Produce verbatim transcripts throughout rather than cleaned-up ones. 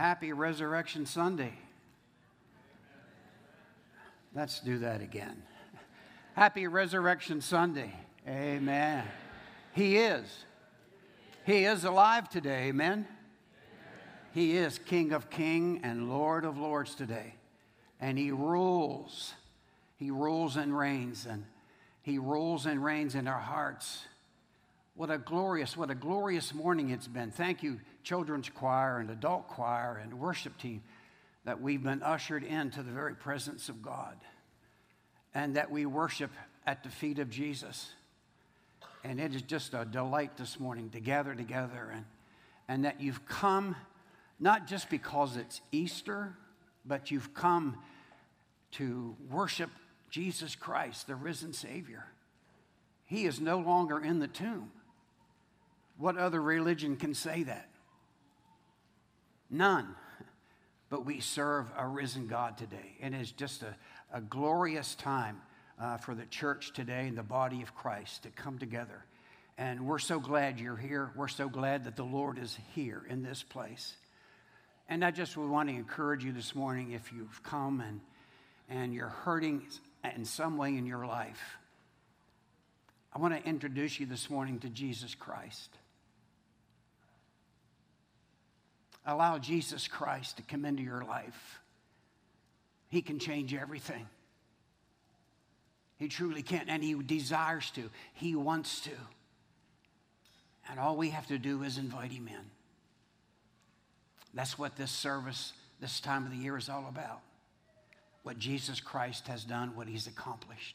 happy Resurrection Sunday. Let's do that again. Happy Resurrection Sunday. Amen. He is. He is alive today. Amen. He is King of Kings and Lord of Lords today. And He rules. He rules and reigns. And He rules and reigns in our hearts. What a glorious, what a glorious morning it's been. Thank you, children's choir and adult choir and worship team, that we've been ushered into the very presence of God and that we worship at the feet of Jesus. And it is just a delight this morning to gather together and, and that you've come not just because it's Easter, but you've come to worship Jesus Christ, the risen Savior. He is no longer in the tomb. What other religion can say that? None. But we serve a risen God today. It is just a, a glorious time uh, for the church today and the body of Christ to come together. And we're so glad you're here. We're so glad that the Lord is here in this place. And I just would want to encourage you this morning, if you've come and, and you're hurting in some way in your life, I want to introduce you this morning to Jesus Christ. Allow Jesus Christ to come into your life. He can change everything. He truly can, and He desires to. He wants to. And all we have to do is invite Him in. That's what this service, this time of the year is all about. What Jesus Christ has done, what He's accomplished.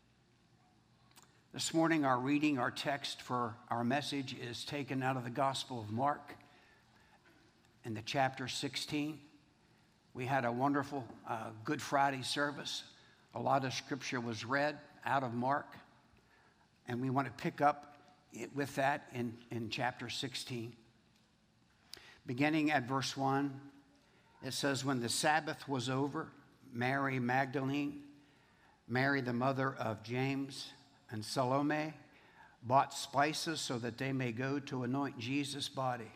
This morning, our reading, our text for our message is taken out of the Gospel of Mark in the chapter sixteen. We had a wonderful uh, Good Friday service. A lot of scripture was read out of Mark. And we want to pick up it with that in, in chapter sixteen. Beginning at verse one, it says, when the Sabbath was over, Mary Magdalene, Mary the mother of James, and Salome bought spices so that they may go to anoint Jesus' body.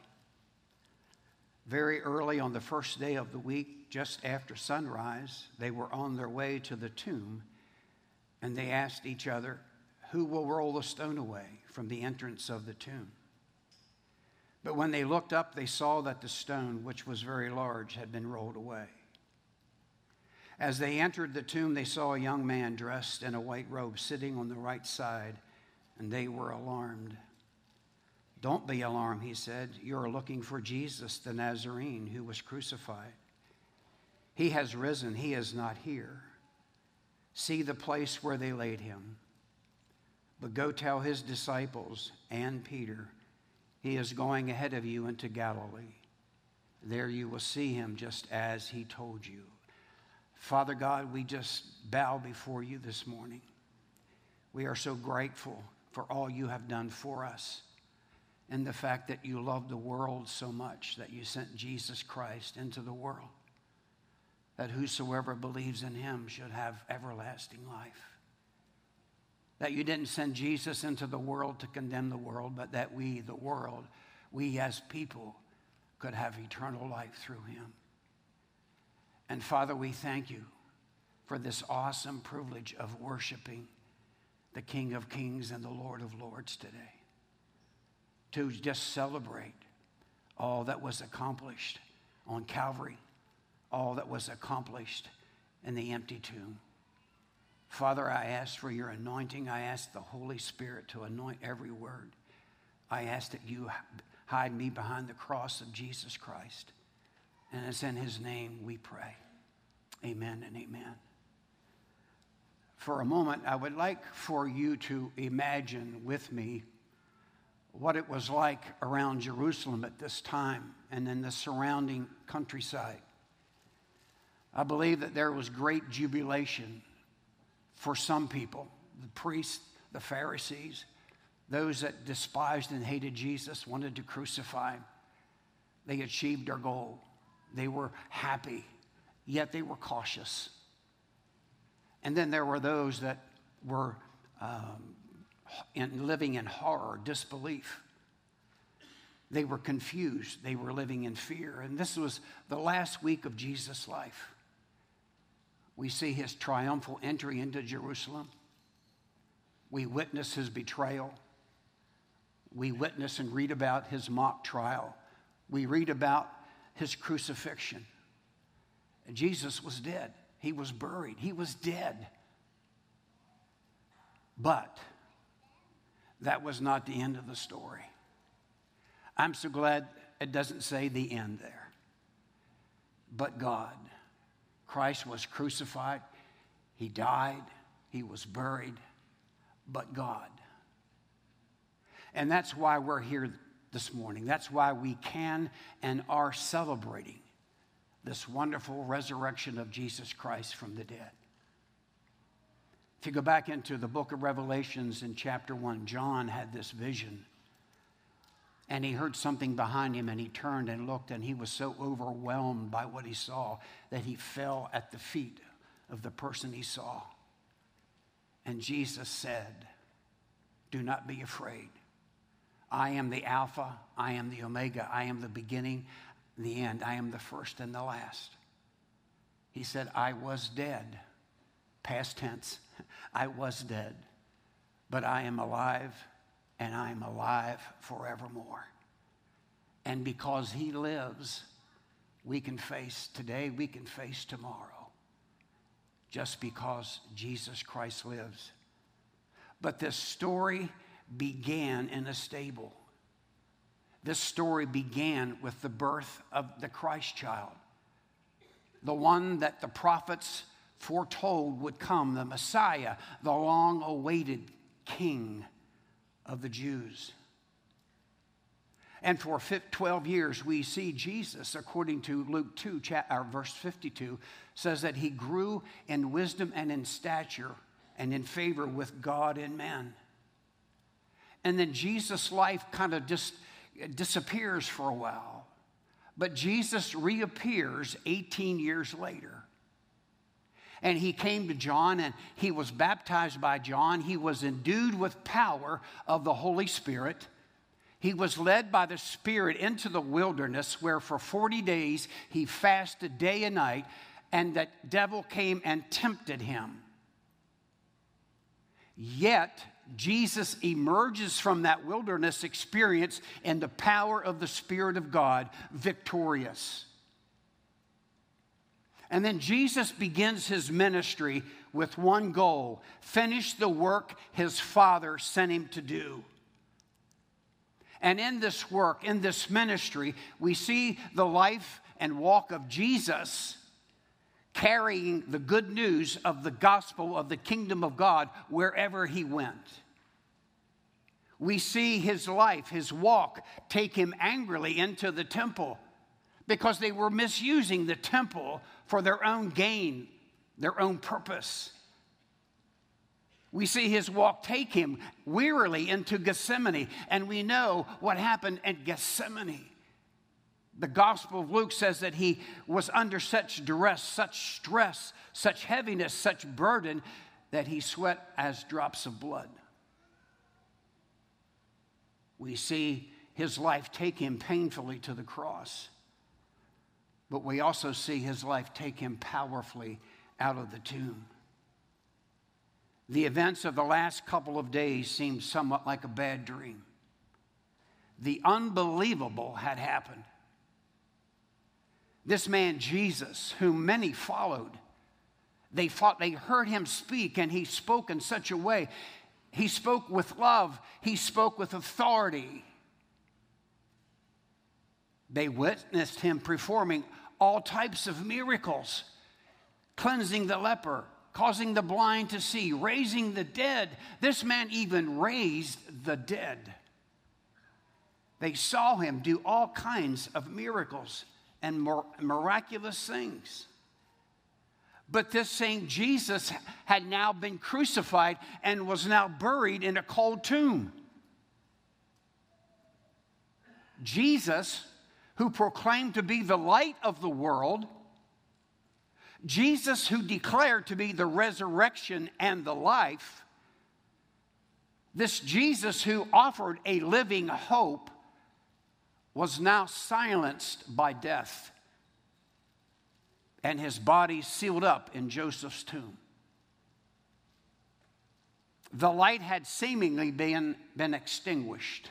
Very early on the first day of the week, just after sunrise, they were on their way to the tomb, and they asked each other, who will roll the stone away from the entrance of the tomb? But when they looked up, they saw that the stone, which was very large, had been rolled away. As they entered the tomb, they saw a young man dressed in a white robe sitting on the right side, and they were alarmed. Don't be alarmed, he said. You're looking for Jesus, the Nazarene, who was crucified. He has risen. He is not here. See the place where they laid him. But go tell his disciples and Peter, he is going ahead of you into Galilee. There you will see him just as he told you. Father God, we just bow before you this morning. We are so grateful for all you have done for us and the fact that you love the world so much that you sent Jesus Christ into the world, that whosoever believes in him should have everlasting life. That you didn't send Jesus into the world to condemn the world, but that we, the world, we as people, could have eternal life through him. And Father, we thank you for this awesome privilege of worshiping the King of Kings and the Lord of Lords today. To just celebrate all that was accomplished on Calvary, all that was accomplished in the empty tomb. Father, I ask for your anointing. I ask the Holy Spirit to anoint every word. I ask that you hide me behind the cross of Jesus Christ. And it's in his name we pray. Amen and amen. For a moment, I would like for you to imagine with me what it was like around Jerusalem at this time and in the surrounding countryside. I believe that there was great jubilation for some people, the priests, the Pharisees, those that despised and hated Jesus, wanted to crucify him. They achieved their goal. They were happy, yet they were cautious. And then there were those that were um, in, living in horror, disbelief. They were confused. They were living in fear. And this was the last week of Jesus' life. We see his triumphal entry into Jerusalem. We witness his betrayal. We witness and read about his mock trial. We read about his crucifixion. And Jesus was dead. He was buried. He was dead. But that was not the end of the story. I'm so glad it doesn't say the end there. But God, Christ was crucified. He died. He was buried. But God. And that's why we're here this morning. That's why we can and are celebrating this wonderful resurrection of Jesus Christ from the dead. If you go back into the book of Revelations in chapter one, John had this vision. And he heard something behind him, and he turned and looked, and he was so overwhelmed by what he saw that he fell at the feet of the person he saw. And Jesus said, "Do not be afraid. I am the Alpha, I am the Omega, I am the beginning, the end. I am the first and the last." He said, "I was dead." Past tense. I was dead, but I am alive, and I am alive forevermore. And because he lives, we can face today, we can face tomorrow, just because Jesus Christ lives. But this story began in a stable. This story began with the birth of the Christ child, the one that the prophets foretold would come, the Messiah, the long-awaited King of the Jews. And for twelve years, we see Jesus, according to Luke two, verse fifty-two, says that he grew in wisdom and in stature and in favor with God and men. And then Jesus' life kind of just disappears for a while. But Jesus reappears eighteen years later. And he came to John, and he was baptized by John. He was endued with power of the Holy Spirit. He was led by the Spirit into the wilderness, where for forty days he fasted day and night, and the devil came and tempted him. Yet, Jesus emerges from that wilderness experience in the power of the Spirit of God, victorious. And then Jesus begins his ministry with one goal: finish the work his Father sent him to do. And in this work, in this ministry, we see the life and walk of Jesus carrying the good news of the gospel of the kingdom of God wherever he went. We see his life, his walk, take him angrily into the temple because they were misusing the temple for their own gain, their own purpose. We see his walk take him wearily into Gethsemane, and we know what happened at Gethsemane. The Gospel of Luke says that he was under such duress, such stress, such heaviness, such burden, that he sweat as drops of blood. We see his life take him painfully to the cross. But we also see his life take him powerfully out of the tomb. The events of the last couple of days seemed somewhat like a bad dream. The unbelievable had happened. This man, Jesus, whom many followed, they fought, they heard him speak, and he spoke in such a way. He spoke with love. He spoke with authority. They witnessed him performing all types of miracles, cleansing the leper, causing the blind to see, raising the dead. This man even raised the dead. They saw him do all kinds of miracles and miraculous things. But this same Jesus had now been crucified and was now buried in a cold tomb. Jesus, who proclaimed to be the light of the world, Jesus, who declared to be the resurrection and the life, this Jesus who offered a living hope, was now silenced by death, and his body sealed up in Joseph's tomb. The light had seemingly been, been extinguished.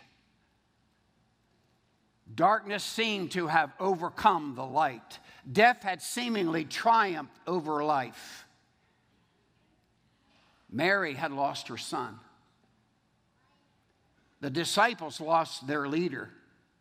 Darkness seemed to have overcome the light. Death had seemingly triumphed over life. Mary had lost her son. The disciples lost their leader.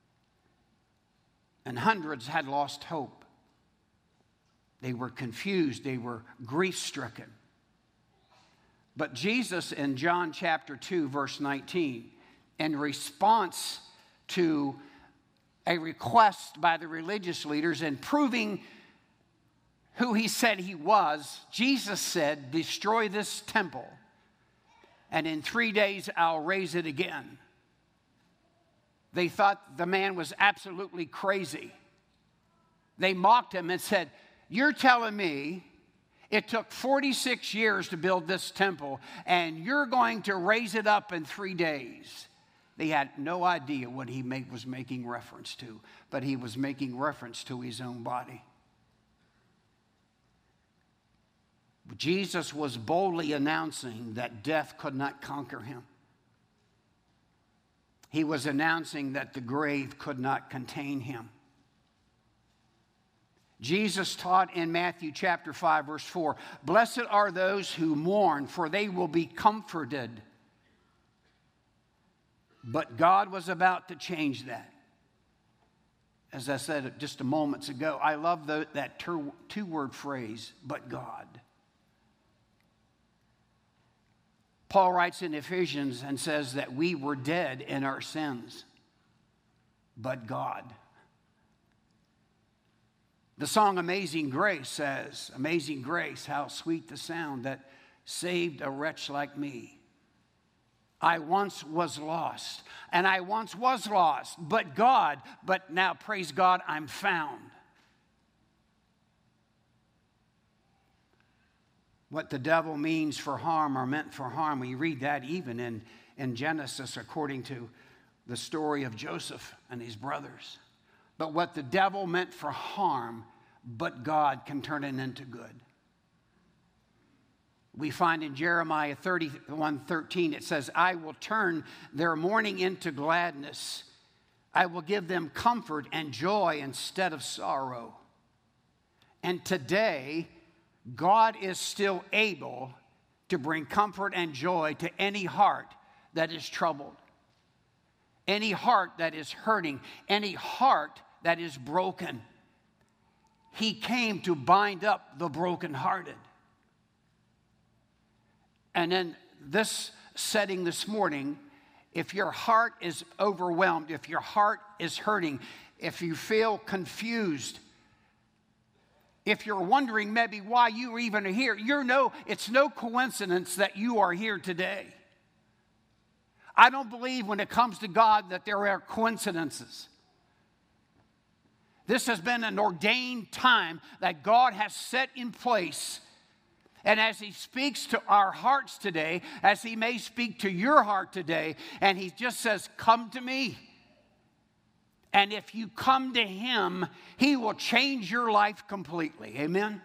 And hundreds had lost hope. They were confused. They were grief-stricken. But Jesus in John chapter two, verse nineteen, in response to a request by the religious leaders and proving who he said he was, Jesus said, destroy this temple, and in three days I'll raise it again. They thought the man was absolutely crazy. They mocked him and said, you're telling me it took forty-six years to build this temple, and you're going to raise it up in three days. They had no idea what he make, was making reference to, but he was making reference to his own body. Jesus was boldly announcing that death could not conquer him. He was announcing that the grave could not contain him. Jesus taught in Matthew chapter five, verse four, blessed are those who mourn, for they will be comforted. But God was about to change that. As I said just a moment ago, I love the, that two, two-word phrase, but God. Paul writes in Ephesians and says that we were dead in our sins, but God. The song Amazing Grace says, Amazing Grace, how sweet the sound that saved a wretch like me. I once was lost, and I once was lost, but God, but now, praise God, I'm found. What the devil means for harm or meant for harm, we read that even in, in Genesis according to the story of Joseph and his brothers. But what the devil meant for harm, but God can turn it into good. We find in Jeremiah thirty-one thirteen, it says, I will turn their mourning into gladness. I will give them comfort and joy instead of sorrow. And today, God is still able to bring comfort and joy to any heart that is troubled, any heart that is hurting, any heart that is broken. He came to bind up the brokenhearted. And in this setting this morning, if your heart is overwhelmed, if your heart is hurting, if you feel confused, if you're wondering maybe why you even are here, you're no, it's no coincidence that you are here today. I don't believe when it comes to God that there are coincidences. This has been an ordained time that God has set in place. And as he speaks to our hearts today, as he may speak to your heart today, and he just says, come to me. And if you come to him, he will change your life completely. Amen?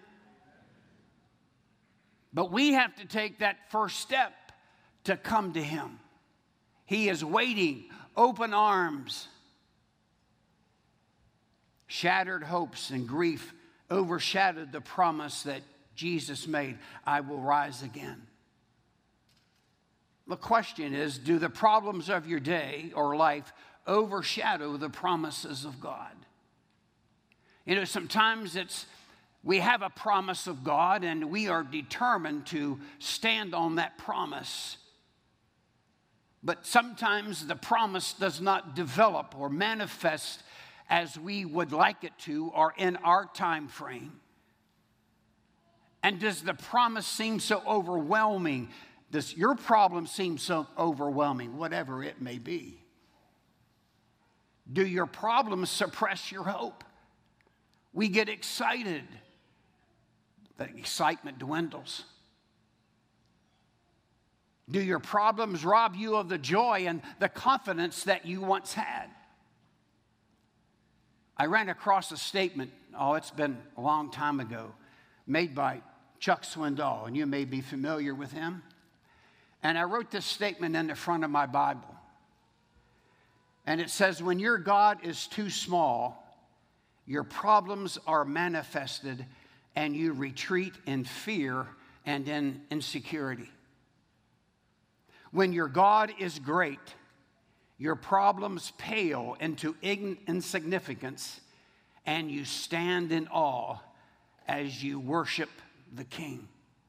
But we have to take that first step to come to him. He is waiting, open arms. Shattered hopes and grief overshadowed the promise that Jesus made, I will rise again. The question is, do the problems of your day or life overshadow the promises of God? You know, sometimes it's we have a promise of God and we are determined to stand on that promise. But sometimes the promise does not develop or manifest as we would like it to or in our time frame. And does the promise seem so overwhelming? Does your problem seem so overwhelming, whatever it may be? Do your problems suppress your hope? We get excited. The excitement dwindles. Do your problems rob you of the joy and the confidence that you once had? I ran across a statement, oh, it's been a long time ago, made by Chuck Swindoll, and you may be familiar with him. And I wrote this statement in the front of my Bible. And it says, when your God is too small, your problems are manifested and you retreat in fear and in insecurity. When your God is great, your problems pale into insignificance and you stand in awe as you worship the King.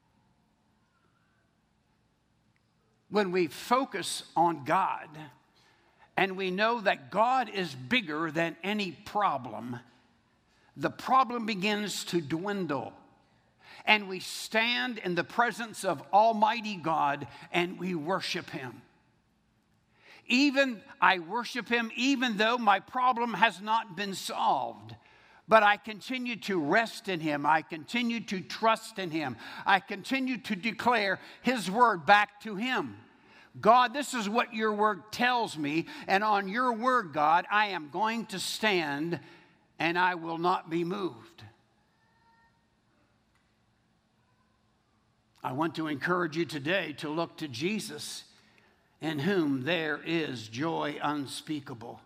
When we focus on God and we know that God is bigger than any problem, the problem begins to dwindle. And we stand in the presence of Almighty God and we worship Him. Even I worship Him even though my problem has not been solved. But I continue to rest in Him. I continue to trust in Him. I continue to declare His word back to Him. God, this is what your word tells me, and on your word, God, I am going to stand and I will not be moved. I want to encourage you today to look to Jesus, in whom there is joy unspeakable.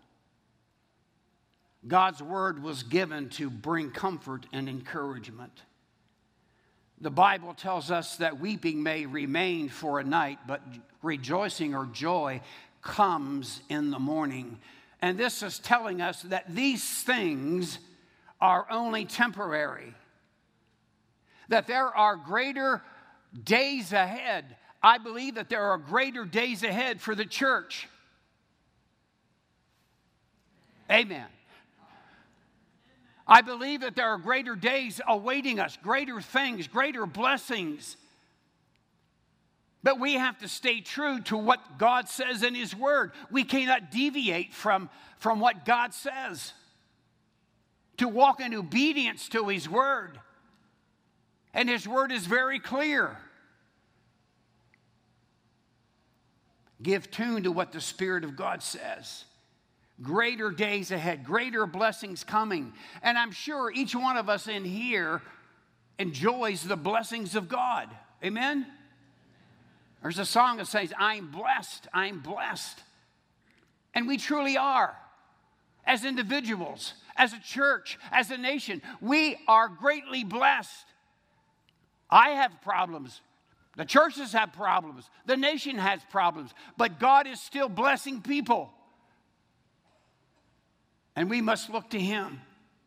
God's word was given to bring comfort and encouragement. The Bible tells us that weeping may remain for a night, but rejoicing or joy comes in the morning. And this is telling us that these things are only temporary, that there are greater days ahead. I believe that there are greater days ahead for the church. Amen. I believe that there are greater days awaiting us, greater things, greater blessings. But we have to stay true to what God says in His Word. We cannot deviate from, from what God says. To walk in obedience to His Word. And His Word is very clear. Give tune to what the Spirit of God says. Greater days ahead, greater blessings coming. And I'm sure each one of us in here enjoys the blessings of God. Amen? There's a song that says, I'm blessed, I'm blessed. And we truly are. As individuals, as a church, as a nation, we are greatly blessed. I have problems. The churches have problems. The nation has problems. But God is still blessing people. And we must look to Him.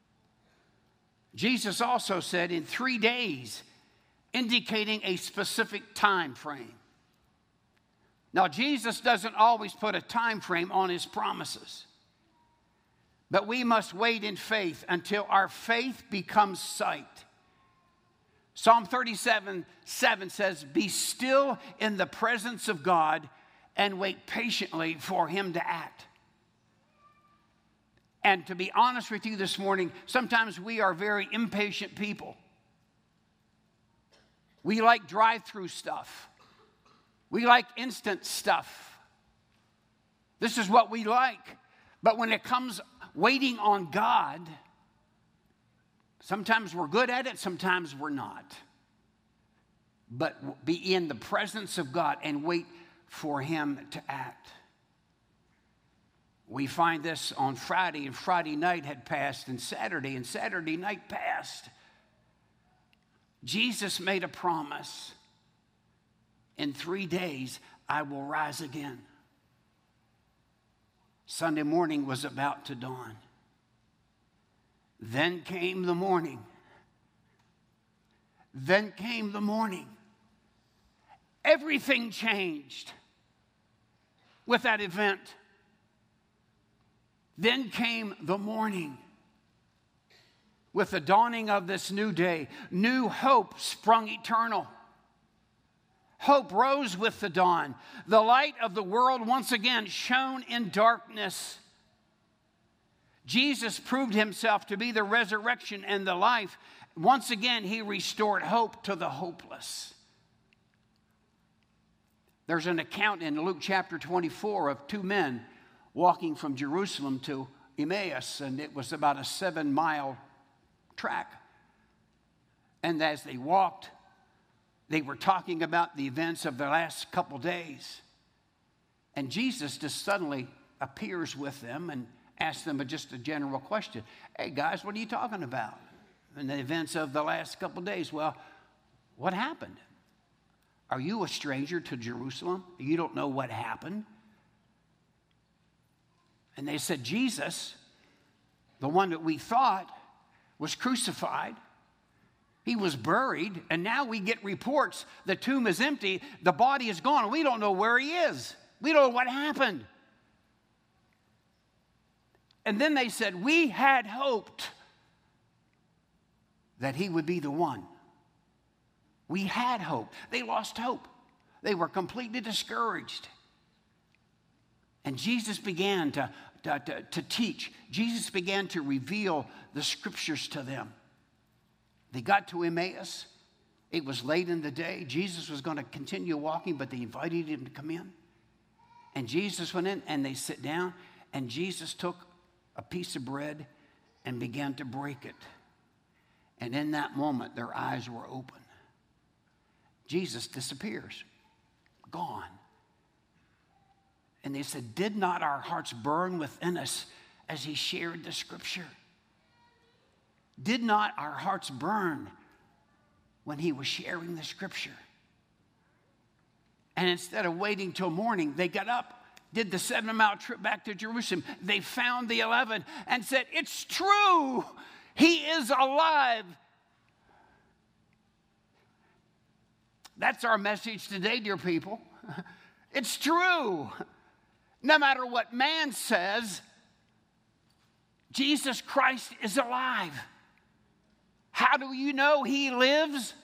Jesus also said in three days, indicating a specific time frame. Now, Jesus doesn't always put a time frame on His promises. But we must wait in faith until our faith becomes sight. Psalm thirty-seven seven says, be still in the presence of God and wait patiently for Him to act. And to be honest with you this morning, sometimes we are very impatient people. We like drive-through stuff. We like instant stuff. This is what we like. But when it comes waiting on God, sometimes we're good at it, sometimes we're not. But be in the presence of God and wait for Him to act. We find this on Friday, and Friday night had passed, and Saturday, and Saturday night passed. Jesus made a promise. In three days, I will rise again. Sunday morning was about to dawn. Then came the morning. Then came the morning. Everything changed with that event. Then came the morning. With the dawning of this new day, new hope sprung eternal. Hope rose with the dawn. The light of the world once again shone in darkness. Jesus proved Himself to be the resurrection and the life. Once again, He restored hope to the hopeless. There's an account in Luke chapter twenty-four of two men walking from Jerusalem to Emmaus, and it was about a seven-mile track. And as they walked, they were talking about the events of the last couple days. And Jesus just suddenly appears with them and asks them just a general question. Hey, guys, what are you talking about? And the events of the last couple days. Well, what happened? Are you a stranger to Jerusalem? You don't know what happened? And they said, Jesus, the one that we thought was crucified, he was buried, and now we get reports the tomb is empty, the body is gone, and we don't know where he is. We don't know what happened. And then they said, we had hoped that he would be the one. We had hope. They lost hope. They were completely discouraged. And Jesus began to, to, to, to teach. Jesus began to reveal the scriptures to them. They got to Emmaus. It was late in the day. Jesus was going to continue walking, but they invited him to come in. And Jesus went in, and they sit down, and Jesus took a piece of bread and began to break it. And in that moment, their eyes were open. Jesus disappears, gone. And they said, did not our hearts burn within us as he shared the scripture? Did not our hearts burn when he was sharing the scripture? And instead of waiting till morning, they got up, did the seven-mile trip back to Jerusalem. They found the eleven and said, it's true. He is alive. That's our message today, dear people. It's true. No matter what man says, Jesus Christ is alive. How do you know he lives?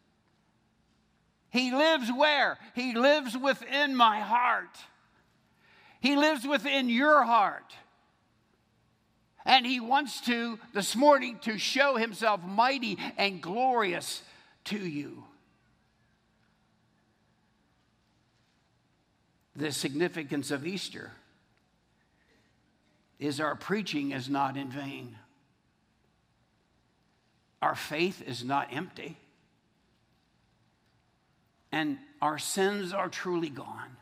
He lives where? He lives within my heart. He lives within your heart. And he wants to, this morning, to show himself mighty and glorious to you. The significance of Easter is our preaching is not in vain. Our faith is not empty. And our sins are truly gone.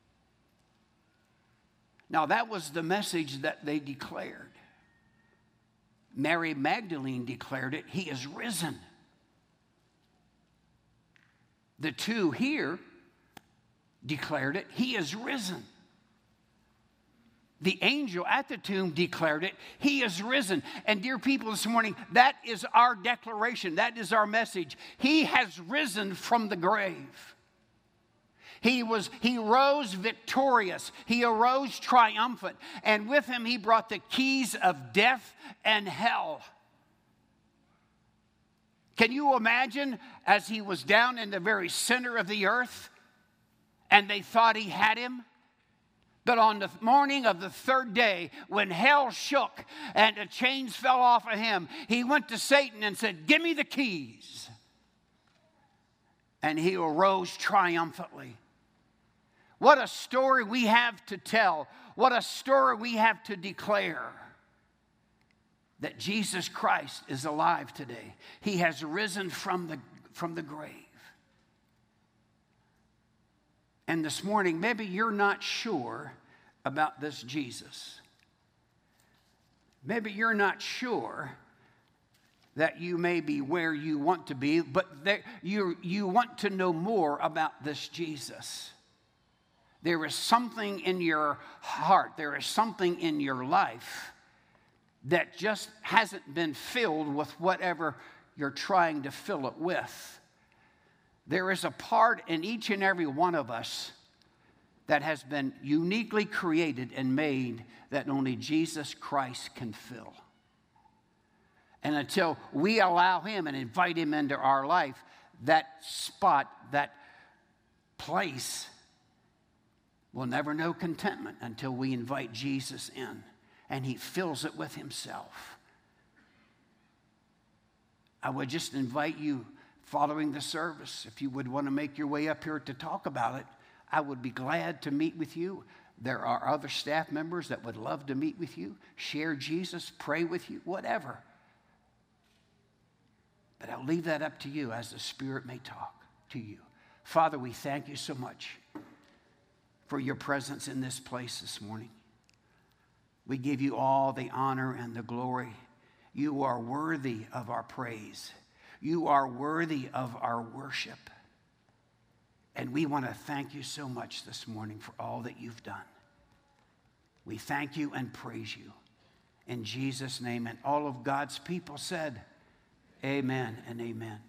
Now, that was the message that they declared. Mary Magdalene declared it. He is risen. The two here declared it. He is risen. The angel at the tomb declared it. He is risen. And dear people, this morning, that is our declaration. That is our message. He has risen from the grave. He was, he rose victorious. He arose triumphant. And with him, he brought the keys of death and hell. Can you imagine as he was down in the very center of the earth and they thought he had him? But on the morning of the third day, when hell shook and the chains fell off of him, he went to Satan and said, give me the keys. And he arose triumphantly. What a story we have to tell. What a story we have to declare. That Jesus Christ is alive today. He has risen from the, from the grave. And this morning, maybe you're not sure about this Jesus. Maybe you're not sure that you may be where you want to be, but there, you, you want to know more about this Jesus. There is something in your heart, there is something in your life that just hasn't been filled with whatever you're trying to fill it with. There is a part in each and every one of us that has been uniquely created and made that only Jesus Christ can fill. And until we allow him and invite him into our life, that spot, that place will never know contentment until we invite Jesus in and he fills it with himself. I would just invite you, following the service, if you would want to make your way up here to talk about it, I would be glad to meet with you. There are other staff members that would love to meet with you, share Jesus, pray with you, whatever. But I'll leave that up to you as the Spirit may talk to you. Father, we thank you so much for your presence in this place this morning. We give you all the honor and the glory. You are worthy of our praise. You are worthy of our worship. And we want to thank you so much this morning for all that you've done. We thank you and praise you. In Jesus' name, and all of God's people said, amen and amen.